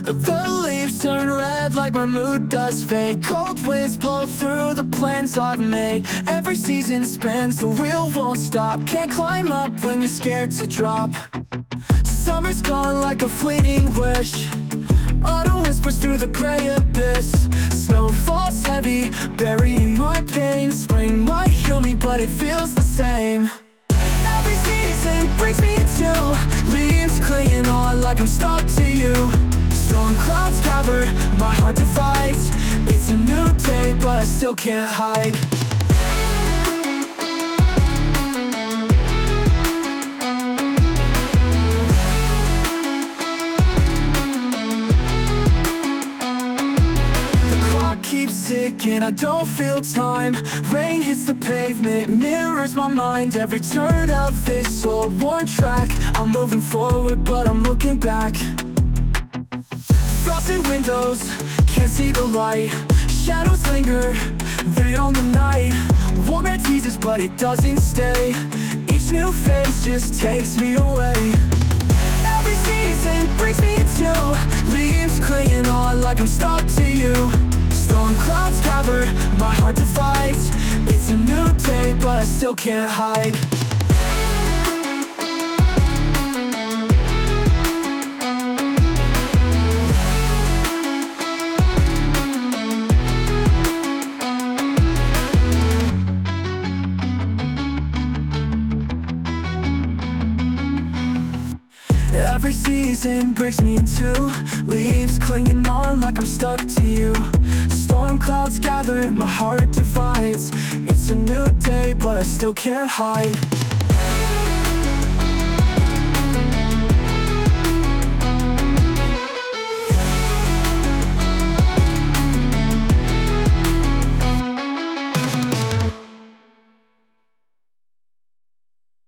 The leaves turn red like my mood does fade. Cold winds blow through the plans I've made. Every season spins, the wheel won't stop. Can't climb up when you're scared to drop. Summer's gone like a fleeting wish. Autumn whispers through the gray abyss. Snow falls heavy, burying my pain. Spring might heal me, but it feels the same. Every season brings me to leaves clinging on like I'm stuck to you. Storm clouds cover, my heart divides. It's a new day, but I still can't hide. Keeps ticking, I don't feel time. Rain hits the pavement, mirrors my mind. Every turn of this old worn track. I'm moving forward, but I'm looking back. Frosted windows, can't see the light. Shadows linger, they own the night. Warm air teases, but it doesn't stay. Each new phase just takes me away. Every season brings me to leaves clinging on like I'm stuck to you. Storm clouds cover, my heart divides. It's a new day, but I still can't hide. Every season breaks me in two. Leaves clinging on like I'm stuck to you. Storm clouds gather, my heart divides. It's a new day, but I still can't hide.